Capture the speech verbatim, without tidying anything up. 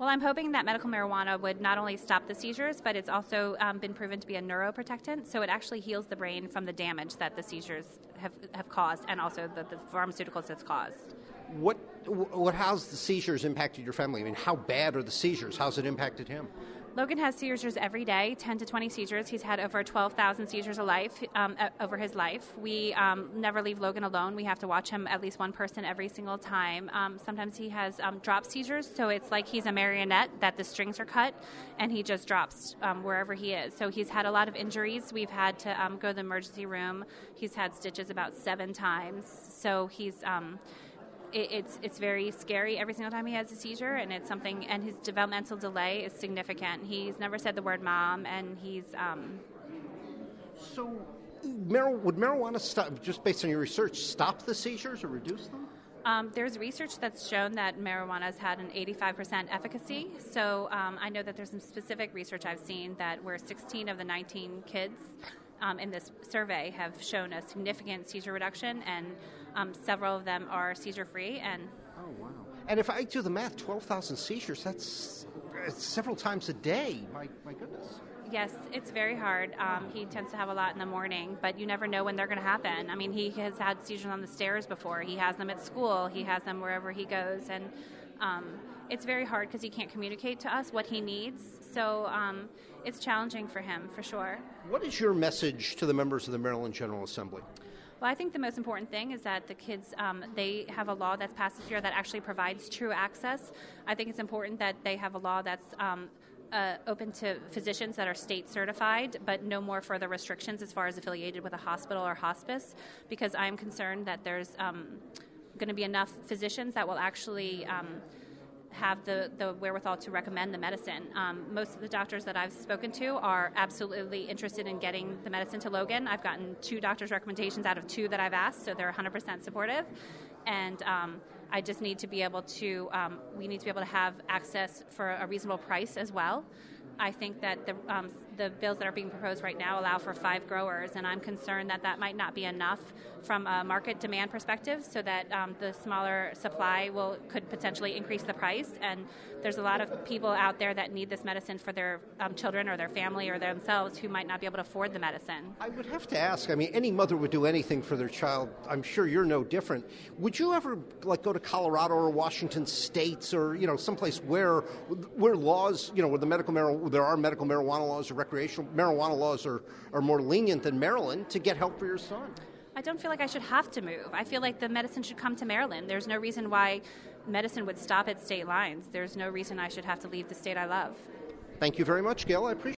Well, I'm hoping that medical marijuana would not only stop the seizures, but it's also um, been proven to be a neuroprotectant, so it actually heals the brain from the damage that the seizures have, have caused and also the, the pharmaceuticals have caused. What, what, how's the seizures impacted your family? I mean, how bad are the seizures? How's it impacted him? Logan has seizures every day, ten to twenty seizures. He's had over twelve thousand seizures a life, um, over his life. We um, never leave Logan alone. We have to watch him at least one person every single time. Um, sometimes he has um, drop seizures, so it's like he's a marionette that the strings are cut, and he just drops um, wherever he is. So he's had a lot of injuries. We've had to um, go to the emergency room. He's had stitches about seven times. So he's... Um, It's it's very scary every single time he has a seizure, and it's something. And his developmental delay is significant. He's never said the word "mom," and he's. Um, so, mar- would marijuana stop? Just based on your research, stop the seizures or reduce them? Um, there's research that's shown that marijuana has had an eighty-five percent efficacy. So um, I know that there's some specific research I've seen that where sixteen of the nineteen kids um, in this survey have shown a significant seizure reduction, and um, several of them are seizure-free. And oh wow! And if I do the math, twelve thousand seizures, that's several times a day. My my goodness. Yes, it's very hard. Um, he tends to have a lot in the morning, but you never know when they're going to happen. I mean, he has had seizures on the stairs before. He has them at school. He has them wherever he goes. And um, it's very hard because he can't communicate to us what he needs. So um, it's challenging for him, for sure. What is your message to the members of the Maryland General Assembly? Well, I think the most important thing is that the kids, um, they have a law that's passed this year that actually provides true access. I think it's important that they have a law that's um, Uh, open to physicians that are state certified, but no more further restrictions as far as affiliated with a hospital or hospice, because I'm concerned that there's um, going to be enough physicians that will actually um, have the, the wherewithal to recommend the medicine. Um, most of the doctors that I've spoken to are absolutely interested in getting the medicine to Logan. I've gotten two doctors' recommendations out of two that I've asked, so they're one hundred percent supportive. And um, I just need to be able to, um, we need to be able to have access for a reasonable price as well. I think that the um, the bills that are being proposed right now allow for five growers, and I'm concerned that that might not be enough from a market demand perspective, so that um, the smaller supply will could potentially increase the price. And there's a lot of people out there that need this medicine for their um, children or their family or themselves who might not be able to afford the medicine. I would have to ask, I mean, any mother would do anything for their child. I'm sure you're no different. Would you ever, like, go to Colorado or Washington states or, you know, someplace where where laws, you know, where the medical marijuana, there are medical marijuana laws or recreational marijuana laws are, are more lenient than Maryland to get help for your son? I don't feel like I should have to move. I feel like the medicine should come to Maryland. There's no reason why medicine would stop at state lines. There's no reason I should have to leave the state I love. Thank you very much, Gail. I appreciate it.